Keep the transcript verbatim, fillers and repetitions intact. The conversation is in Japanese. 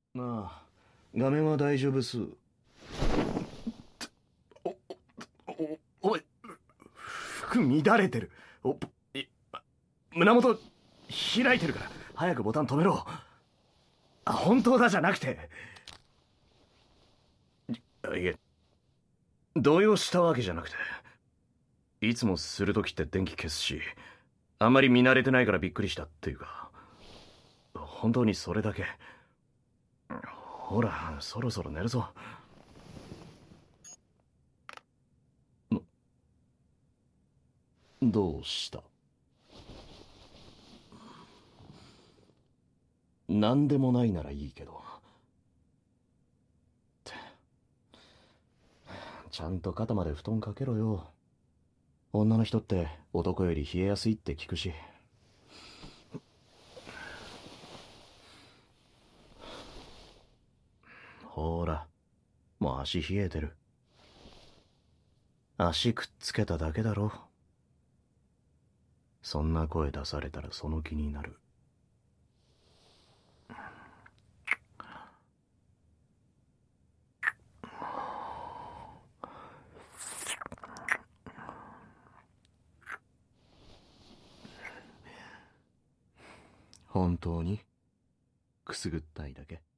ああ、画面は大丈夫っす。お、お、おい、服乱れてる。お、い、胸元開いてるから、早くボタン止めろ。あ、本当だじゃなくて。いえ、動揺したわけじゃなくて。いつもするときって電気消すし、あんまり見慣れてないからびっくりしたっていうか、本当にそれだけ。ほら、そろそろ寝るぞ。どうした？何でもないならいいけど。ちゃんと肩まで布団かけろよ。女の人って男より冷えやすいって聞くし。ほら、もう足冷えてる。足くっつけただけだろ。そんな声出されたらその気になる。本当にくすぐったいだけ？